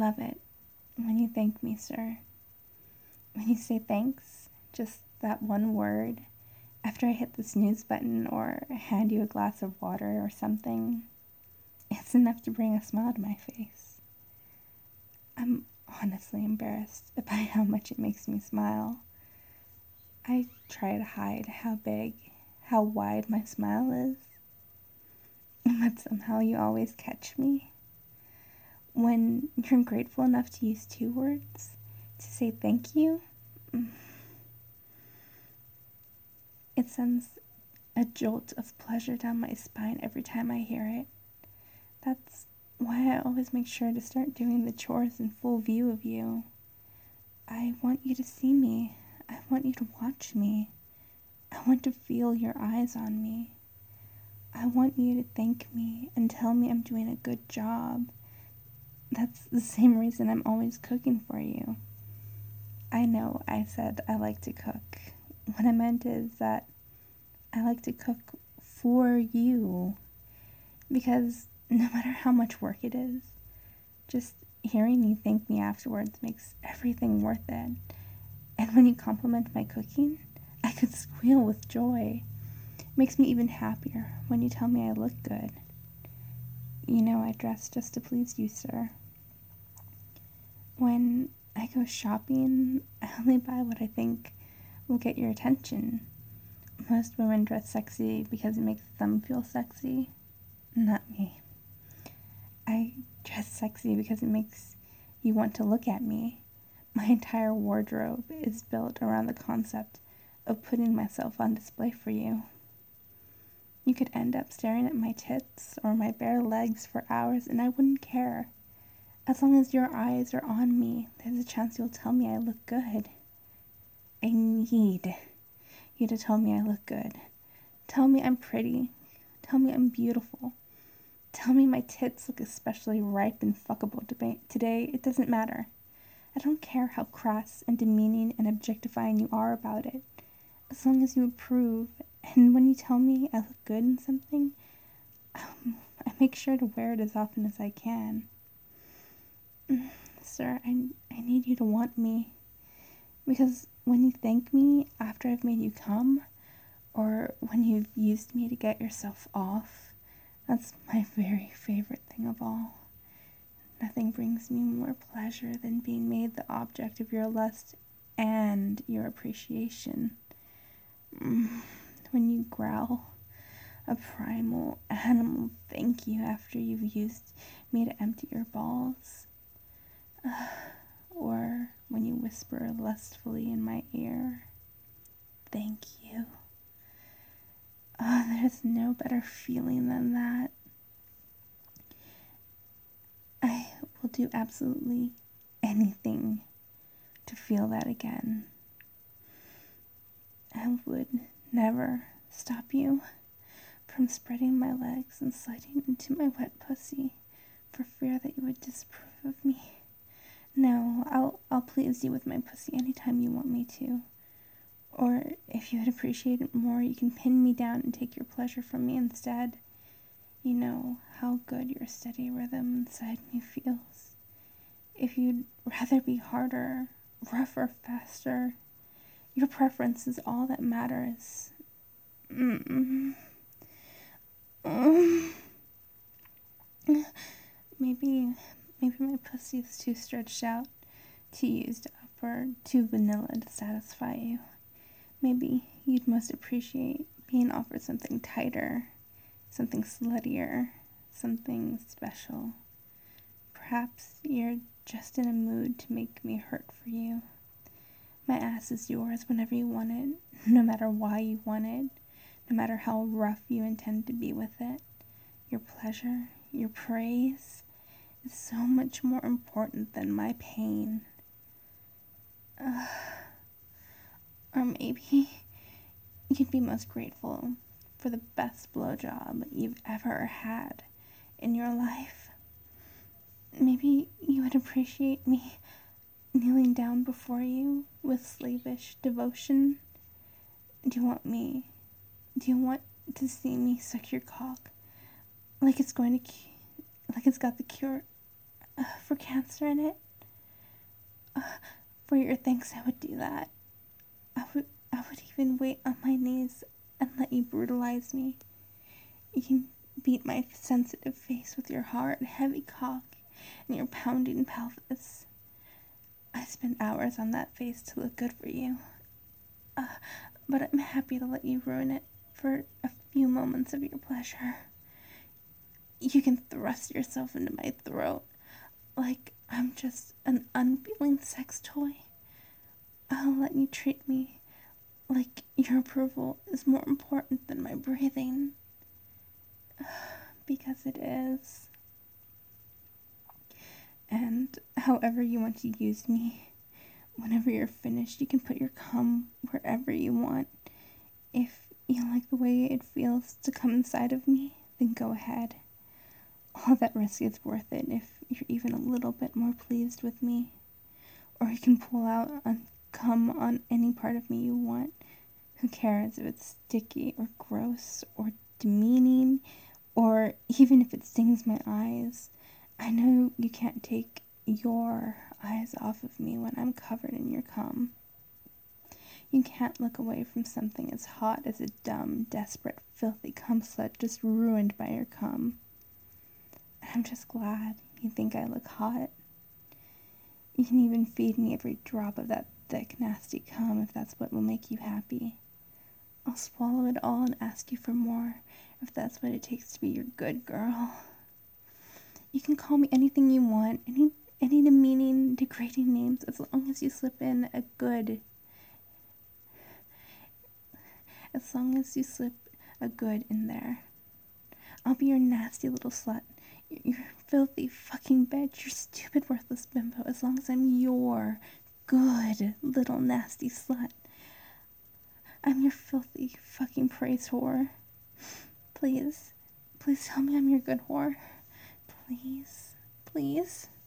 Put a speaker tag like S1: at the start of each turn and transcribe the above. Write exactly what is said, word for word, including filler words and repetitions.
S1: love it when you thank me, sir. When you say thanks, just that one word, after I hit the snooze button or hand you a glass of water or something, it's enough to bring a smile to my face. I'm honestly embarrassed by how much it makes me smile. I try to hide how big, how wide my smile is, but somehow you always catch me. When you're grateful enough to use two words to say thank you, it sends a jolt of pleasure down my spine every time I hear it. That's why I always make sure to start doing the chores in full view of you. I want you to see me. I want you to watch me. I want to feel your eyes on me. I want you to thank me and tell me I'm doing a good job. That's the same reason I'm always cooking for you. I know I said I like to cook. What I meant is that I like to cook for you. Because no matter how much work it is, just hearing you thank me afterwards makes everything worth it. And when you compliment my cooking, I could squeal with joy. It makes me even happier when you tell me I look good. You know I dress just to please you, sir. When I go shopping, I only buy what I think will get your attention. Most women dress sexy because it makes them feel sexy. Not me. I dress sexy because it makes you want to look at me. My entire wardrobe is built around the concept of putting myself on display for you. You could end up staring at my tits or my bare legs for hours and I wouldn't care. As long as your eyes are on me, there's a chance you'll tell me I look good. I need you to tell me I look good. Tell me I'm pretty. Tell me I'm beautiful. Tell me my tits look especially ripe and fuckable today. It doesn't matter. I don't care how crass and demeaning and objectifying you are about it. As long as you approve, and when you tell me I look good in something, um, I make sure to wear it as often as I can. Sir, I, I need you to want me. Because when you thank me after I've made you come, or when you've used me to get yourself off, that's my very favorite thing of all. Nothing brings me more pleasure than being made the object of your lust and your appreciation. When you growl a primal animal thank you after you've used me to empty your balls. Uh, or when you whisper lustfully in my ear, thank you. Oh, there's no better feeling than that. I will do absolutely anything to feel that again. I would never stop you from spreading my legs and sliding into my wet pussy for fear that you would disapprove of me. No, I'll I'll please you with my pussy anytime you want me to. Or if you would appreciate it more, you can pin me down and take your pleasure from me instead. You know how good your steady rhythm inside me feels. If you'd rather be harder, rougher, faster, your preference is all that matters. Mm. Mm. Maybe, maybe my pussy is too stretched out, too used up, or too vanilla to satisfy you. Maybe you'd most appreciate being offered something tighter, something sluttier, something special. Perhaps you're just in a mood to make me hurt for you. My ass is yours whenever you want it, no matter why you want it, no matter how rough you intend to be with it. Your pleasure, your praise, is so much more important than my pain. Uh, or maybe you'd be most grateful for the best blowjob you've ever had in your life. Maybe you would appreciate me kneeling down before you with slavish devotion. Do you want me, do you want to see me suck your cock like it's going to, like it's got the cure? uh, for cancer in it. Uh, for your thanks, I would do that. I would, I would even wait on my knees and let you brutalize me. You can beat my sensitive face with your hard, heavy cock and your pounding pelvis. I spend hours on that face to look good for you. Uh, but I'm happy to let you ruin it for a few moments of your pleasure. You can thrust yourself into my throat like I'm just an unfeeling sex toy. I'll let you treat me like your approval is more important than my breathing. Because it is. And however you want to use me, whenever you're finished, you can put your cum wherever you want. If you like the way it feels to come inside of me, then go ahead. All that risk is worth it if you're even a little bit more pleased with me. Or you can pull out and cum on any part of me you want. Who cares if it's sticky or gross or demeaning, or even if it stings my eyes. I know you can't take your eyes off of me when I'm covered in your cum. You can't look away from something as hot as a dumb, desperate, filthy cum slut just ruined by your cum. I'm just glad you think I look hot. You can even feed me every drop of that thick, nasty cum if that's what will make you happy. I'll swallow it all and ask you for more if that's what it takes to be your good girl. You can call me anything you want, any any demeaning, degrading names, as long as you slip in a good. As long as you slip a good in there. I'll be your nasty little slut. Your filthy fucking bitch. Your stupid, worthless bimbo. As long as I'm your good little nasty slut. I'm your filthy fucking praise whore. Please. Please tell me I'm your good whore. Please. Please.